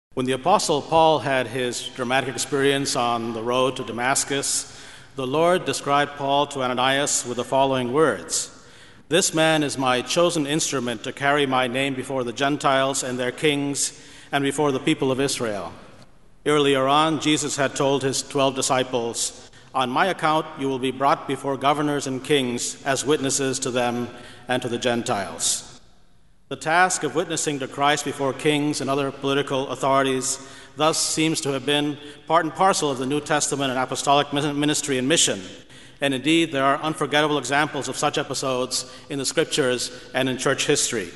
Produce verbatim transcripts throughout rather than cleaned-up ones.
When the Apostle Paul had his dramatic experience on the road to Damascus, the Lord described Paul to Ananias with the following words: "This man is my chosen instrument to carry my name before the Gentiles and their kings and before the people of Israel." Earlier on, Jesus had told his twelve disciples, "On my account you will be brought before governors and kings as witnesses to them and to the Gentiles." The task of witnessing to Christ before kings and other political authorities thus seems to have been part and parcel of the New Testament and apostolic ministry and mission. And indeed, there are unforgettable examples of such episodes in the Scriptures and in church history.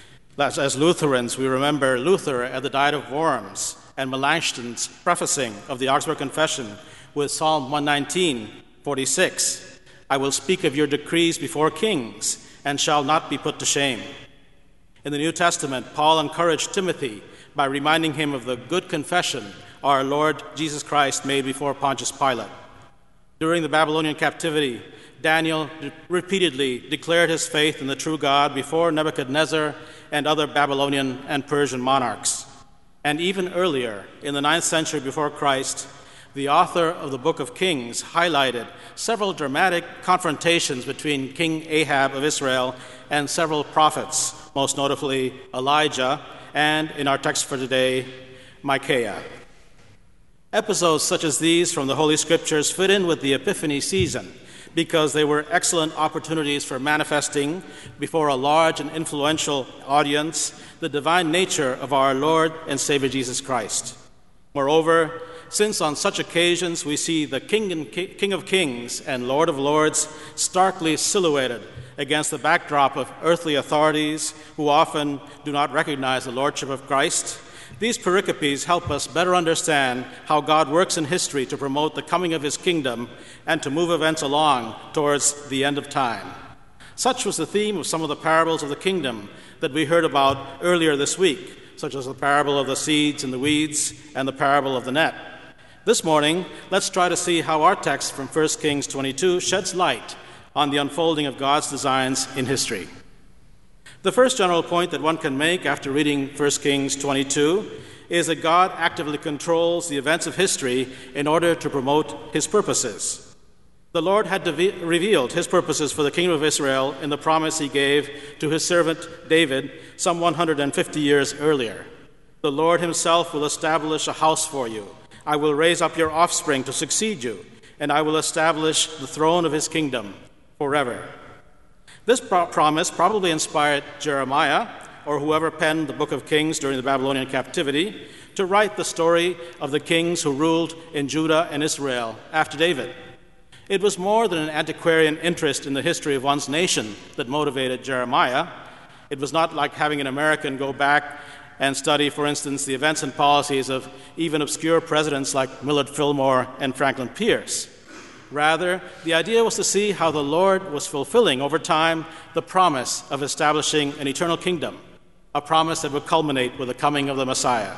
As Lutherans, we remember Luther at the Diet of Worms and Melanchthon's prefacing of the Augsburg Confession with Psalm one nineteen, forty-six, "I will speak of your decrees before kings and shall not be put to shame." In the New Testament, Paul encouraged Timothy by reminding him of the good confession our Lord Jesus Christ made before Pontius Pilate. During the Babylonian captivity, Daniel repeatedly declared his faith in the true God before Nebuchadnezzar and other Babylonian and Persian monarchs. And even earlier, in the ninth century before Christ, the author of the Book of Kings highlighted several dramatic confrontations between King Ahab of Israel and several prophets, most notably Elijah, and, in our text for today, Micaiah. Episodes such as these from the Holy Scriptures fit in with the Epiphany season because they were excellent opportunities for manifesting before a large and influential audience the divine nature of our Lord and Savior Jesus Christ. Moreover, since on such occasions we see the King, and Ki- King of Kings and Lord of Lords starkly silhouetted against the backdrop of earthly authorities who often do not recognize the Lordship of Christ, these pericopes help us better understand how God works in history to promote the coming of his kingdom and to move events along towards the end of time. Such was the theme of some of the parables of the kingdom that we heard about earlier this week, such as the parable of the seeds and the weeds and the parable of the net. This morning, let's try to see how our text from First Kings twenty-two sheds light on the unfolding of God's designs in history. The first general point that one can make after reading First Kings twenty-two is that God actively controls the events of history in order to promote his purposes. The Lord had de- revealed his purposes for the kingdom of Israel in the promise he gave to his servant David some one hundred fifty years earlier. "The Lord himself will establish a house for you. I will raise up your offspring to succeed you, and I will establish the throne of his kingdom forever." This pro- promise probably inspired Jeremiah, or whoever penned the book of Kings during the Babylonian captivity, to write the story of the kings who ruled in Judah and Israel after David. It was more than an antiquarian interest in the history of one's nation that motivated Jeremiah. It was not like having an American go back and study, for instance, the events and policies of even obscure presidents like Millard Fillmore and Franklin Pierce. Rather, the idea was to see how the Lord was fulfilling over time the promise of establishing an eternal kingdom, a promise that would culminate with the coming of the Messiah.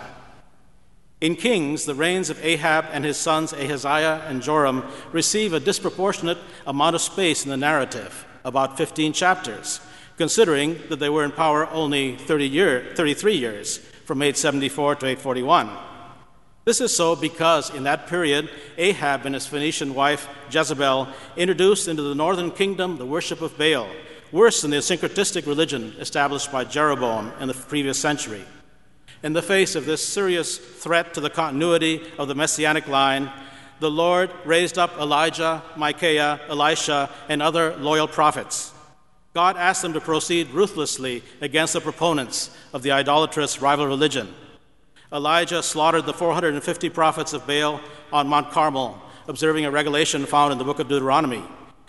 In Kings, the reigns of Ahab and his sons Ahaziah and Joram receive a disproportionate amount of space in the narrative, about fifteen chapters, considering that they were in power only thirty year, thirty-three years, from eight seventy-four to eight forty-one. This is so because in that period, Ahab and his Phoenician wife Jezebel introduced into the northern kingdom the worship of Baal, worse than the syncretistic religion established by Jeroboam in the previous century. In the face of this serious threat to the continuity of the messianic line, the Lord raised up Elijah, Micaiah, Elisha, and other loyal prophets. God asked them to proceed ruthlessly against the proponents of the idolatrous rival religion. Elijah slaughtered the four hundred fifty prophets of Baal on Mount Carmel, observing a regulation found in the book of Deuteronomy,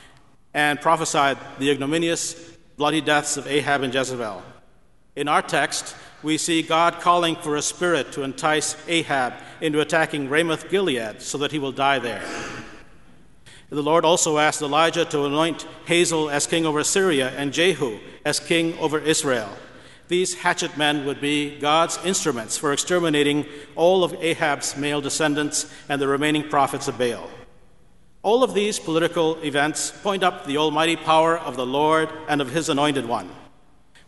and prophesied the ignominious, bloody deaths of Ahab and Jezebel. In our text, we see God calling for a spirit to entice Ahab into attacking Ramoth Gilead so that he will die there. The Lord also asked Elijah to anoint Hazael as king over Syria and Jehu as king over Israel. These hatchet men would be God's instruments for exterminating all of Ahab's male descendants and the remaining prophets of Baal. All of these political events point up the almighty power of the Lord and of his anointed one.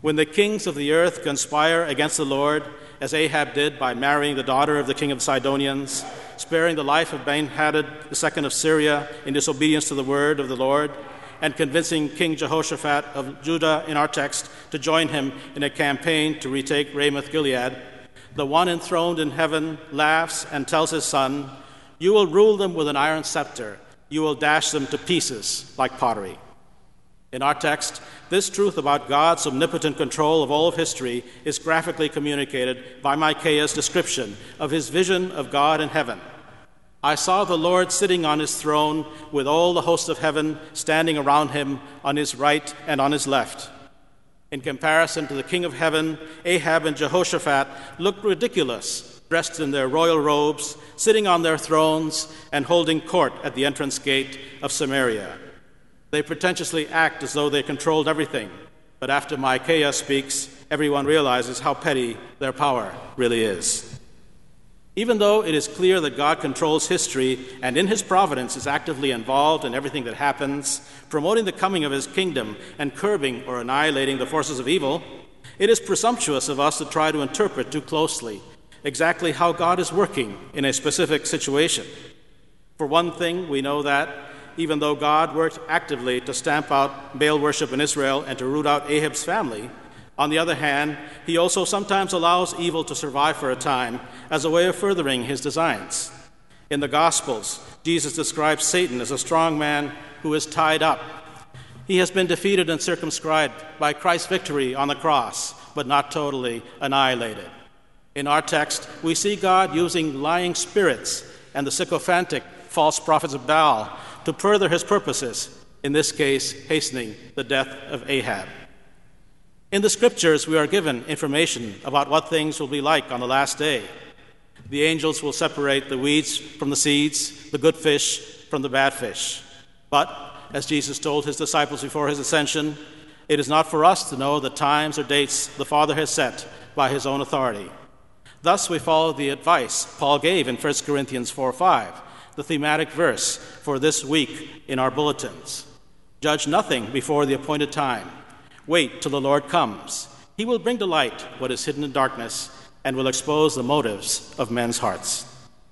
When the kings of the earth conspire against the Lord, as Ahab did by marrying the daughter of the king of the Sidonians, sparing the life of Ben-Hadad the second of Syria in disobedience to the word of the Lord, and convincing King Jehoshaphat of Judah in our text to join him in a campaign to retake Ramoth-Gilead, the one enthroned in heaven laughs and tells his son, "You will rule them with an iron scepter. You will dash them to pieces like pottery." In our text, this truth about God's omnipotent control of all of history is graphically communicated by Micaiah's description of his vision of God in heaven. "I saw the Lord sitting on his throne with all the host of heaven standing around him on his right and on his left." In comparison to the king of heaven, Ahab and Jehoshaphat looked ridiculous, dressed in their royal robes, sitting on their thrones, and holding court at the entrance gate of Samaria. They pretentiously act as though they controlled everything, but after Micaiah speaks, everyone realizes how petty their power really is. Even though it is clear that God controls history and in his providence is actively involved in everything that happens, promoting the coming of his kingdom and curbing or annihilating the forces of evil, it is presumptuous of us to try to interpret too closely exactly how God is working in a specific situation. For one thing, we know that even though God worked actively to stamp out Baal worship in Israel and to root out Ahab's family, on the other hand, he also sometimes allows evil to survive for a time as a way of furthering his designs. In the Gospels, Jesus describes Satan as a strong man who is tied up. He has been defeated and circumscribed by Christ's victory on the cross, but not totally annihilated. In our text, we see God using lying spirits and the sycophantic false prophets of Baal to further his purposes, in this case, hastening the death of Ahab. In the scriptures, we are given information about what things will be like on the last day. The angels will separate the weeds from the seeds, the good fish from the bad fish. But, as Jesus told his disciples before his ascension, it is not for us to know the times or dates the Father has set by his own authority. Thus, we follow the advice Paul gave in First Corinthians four five, the thematic verse for this week in our bulletins. Judge nothing before the appointed time. Wait till the Lord comes. He will bring to light what is hidden in darkness and will expose the motives of men's hearts.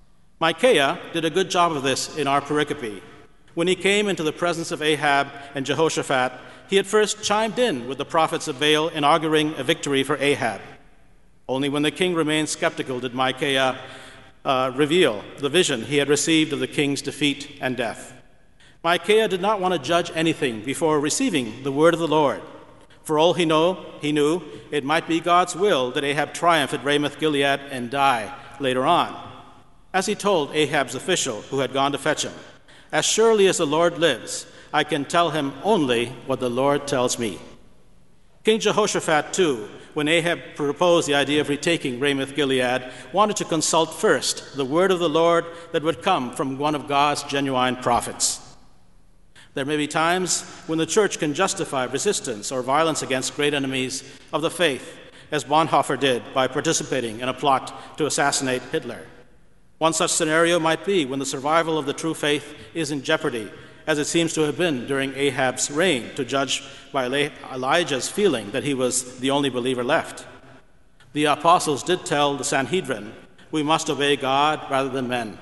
Micaiah did a good job of this in our pericope. When he came into the presence of Ahab and Jehoshaphat, he at first chimed in with the prophets of Baal, inaugurating a victory for Ahab. Only when the king remained skeptical did Micaiah uh, reveal the vision he had received of the king's defeat and death. Micaiah did not want to judge anything before receiving the word of the Lord. For all he know, he knew it might be God's will that Ahab triumph at Ramoth-Gilead and die later on. As he told Ahab's official who had gone to fetch him, "As surely as the Lord lives, I can tell him only what the Lord tells me." King Jehoshaphat, too, when Ahab proposed the idea of retaking Ramoth-Gilead, wanted to consult first the word of the Lord that would come from one of God's genuine prophets. There may be times when the church can justify resistance or violence against great enemies of the faith, as Bonhoeffer did by participating in a plot to assassinate Hitler. One such scenario might be when the survival of the true faith is in jeopardy, as it seems to have been during Ahab's reign, to judge by Elijah's feeling that he was the only believer left. The apostles did tell the Sanhedrin, "We must obey God rather than men."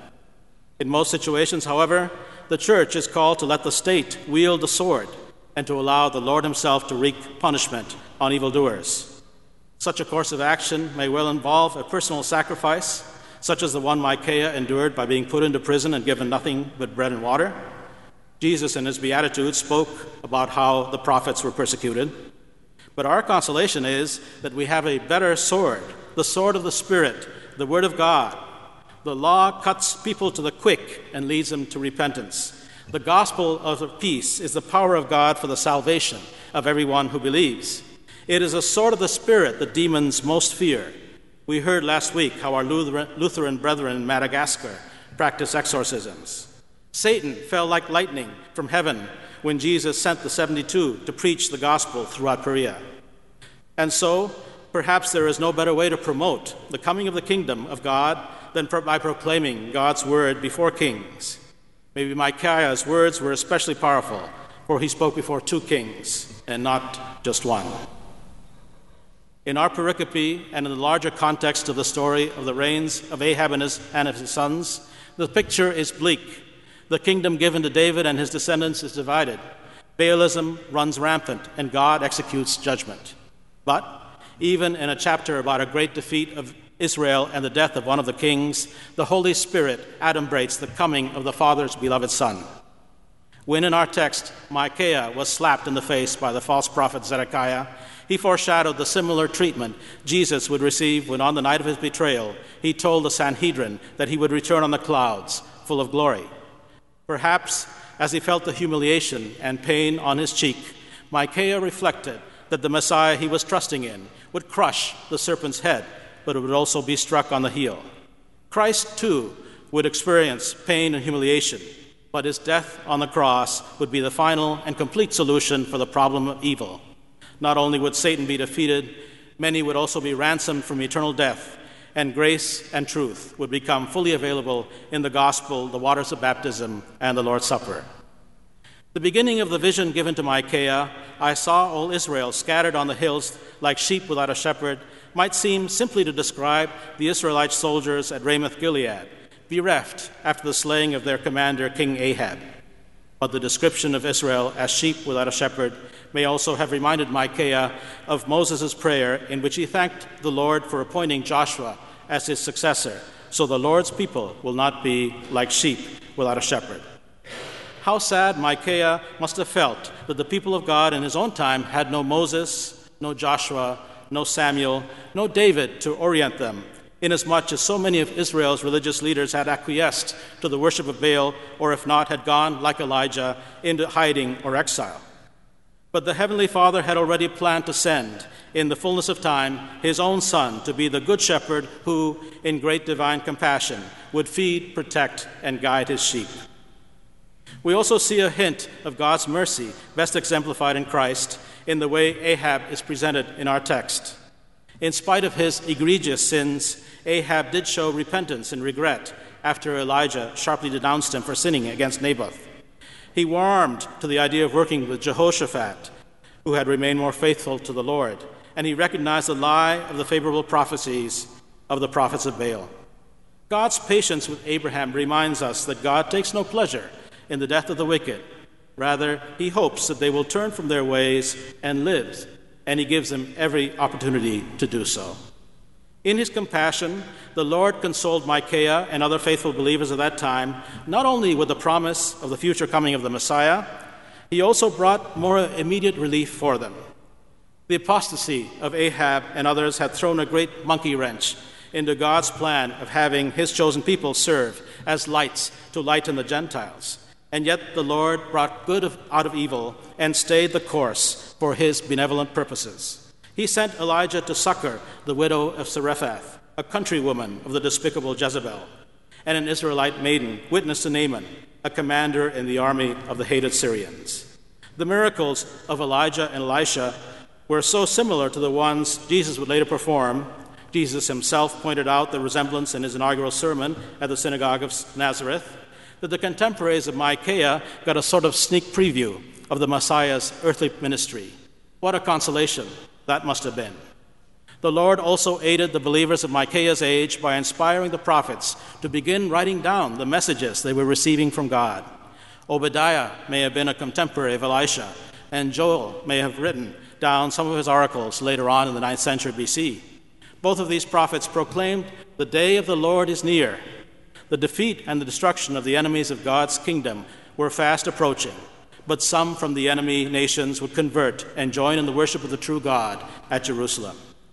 In most situations, however, the church is called to let the state wield the sword and to allow the Lord himself to wreak punishment on evildoers. Such a course of action may well involve a personal sacrifice, such as the one Micaiah endured by being put into prison and given nothing but bread and water. Jesus in his Beatitudes spoke about how the prophets were persecuted. But our consolation is that we have a better sword, the sword of the Spirit, the Word of God. The law cuts people to the quick and leads them to repentance. The gospel of peace is the power of God for the salvation of everyone who believes. It is a sword of the Spirit that demons most fear. We heard last week how our Lutheran brethren in Madagascar practice exorcisms. Satan fell like lightning from heaven when Jesus sent the seventy-two to preach the gospel throughout Perea. And so, perhaps there is no better way to promote the coming of the kingdom of God than by proclaiming God's word before kings. Maybe Micaiah's words were especially powerful, for he spoke before two kings and not just one. In our pericope and in the larger context of the story of the reigns of Ahab and his, and of his sons, the picture is bleak. The kingdom given to David and his descendants is divided. Baalism runs rampant, and God executes judgment. But even in a chapter about a great defeat of Israel and the death of one of the kings, the Holy Spirit adumbrates the coming of the Father's beloved Son. When in our text, Micaiah was slapped in the face by the false prophet Zedekiah, he foreshadowed the similar treatment Jesus would receive when on the night of his betrayal, he told the Sanhedrin that he would return on the clouds, full of glory. Perhaps as he felt the humiliation and pain on his cheek, Micaiah reflected that the Messiah he was trusting in would crush the serpent's head, but it would also be struck on the heel. Christ, too, would experience pain and humiliation, but his death on the cross would be the final and complete solution for the problem of evil. Not only would Satan be defeated, many would also be ransomed from eternal death, and grace and truth would become fully available in the gospel, the waters of baptism, and the Lord's Supper. The beginning of the vision given to Micaiah, I saw all Israel scattered on the hills like sheep without a shepherd, might seem simply to describe the Israelite soldiers at Ramoth-Gilead, bereft after the slaying of their commander, King Ahab. But the description of Israel as sheep without a shepherd may also have reminded Micaiah of Moses' prayer in which he thanked the Lord for appointing Joshua as his successor, so the Lord's people will not be like sheep without a shepherd. How sad Micaiah must have felt that the people of God in his own time had no Moses, no Joshua, no Samuel, no David to orient them, inasmuch as so many of Israel's religious leaders had acquiesced to the worship of Baal, or if not, had gone, like Elijah, into hiding or exile. But the Heavenly Father had already planned to send, in the fullness of time, his own Son to be the Good Shepherd who, in great divine compassion, would feed, protect, and guide his sheep. We also see a hint of God's mercy, best exemplified in Christ, in the way Ahab is presented in our text. In spite of his egregious sins, Ahab did show repentance and regret after Elijah sharply denounced him for sinning against Naboth. He warmed to the idea of working with Jehoshaphat, who had remained more faithful to the Lord, and he recognized the lie of the favorable prophecies of the prophets of Baal. God's patience with Abraham reminds us that God takes no pleasure in the death of the wicked. Rather, he hopes that they will turn from their ways and live, and he gives them every opportunity to do so. In his compassion, the Lord consoled Micaiah and other faithful believers of that time, not only with the promise of the future coming of the Messiah, he also brought more immediate relief for them. The apostasy of Ahab and others had thrown a great monkey wrench into God's plan of having his chosen people serve as lights to lighten the Gentiles. And yet the Lord brought good out of evil and stayed the course for his benevolent purposes. He sent Elijah to succor the widow of Zarephath, a countrywoman of the despicable Jezebel, and an Israelite maiden, witness to Naaman, a commander in the army of the hated Syrians. The miracles of Elijah and Elisha were so similar to the ones Jesus would later perform. Jesus himself pointed out the resemblance in his inaugural sermon at the synagogue of Nazareth, that the contemporaries of Micaiah got a sort of sneak preview of the Messiah's earthly ministry. What a consolation that must have been. The Lord also aided the believers of Micaiah's age by inspiring the prophets to begin writing down the messages they were receiving from God. Obadiah may have been a contemporary of Elisha, and Joel may have written down some of his oracles later on in the ninth century B C. Both of these prophets proclaimed, "The day of the Lord is near." The defeat and the destruction of the enemies of God's kingdom were fast approaching, but some from the enemy nations would convert and join in the worship of the true God at Jerusalem.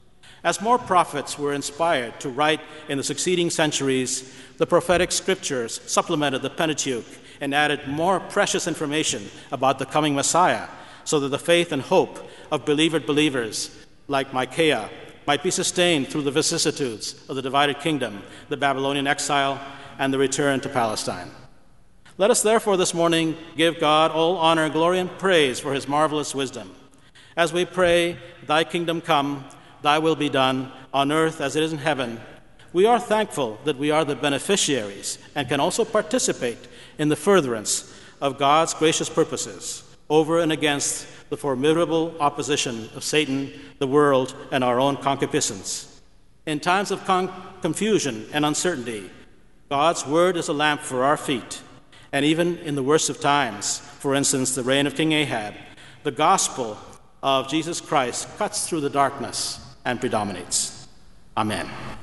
As more prophets were inspired to write in the succeeding centuries, the prophetic scriptures supplemented the Pentateuch and added more precious information about the coming Messiah, so that the faith and hope of beleaguered believers like Micaiah might be sustained through the vicissitudes of the divided kingdom, the Babylonian exile, and the return to Palestine. Let us therefore this morning give God all honor, glory, and praise for his marvelous wisdom. As we pray, "Thy kingdom come, thy will be done, on earth as it is in heaven," we are thankful that we are the beneficiaries and can also participate in the furtherance of God's gracious purposes. over and against the formidable opposition of Satan, the world, and our own concupiscence. In times of con- confusion and uncertainty, God's word is a lamp for our feet. And even in the worst of times, for instance, the reign of King Ahab, the gospel of Jesus Christ cuts through the darkness and predominates. Amen.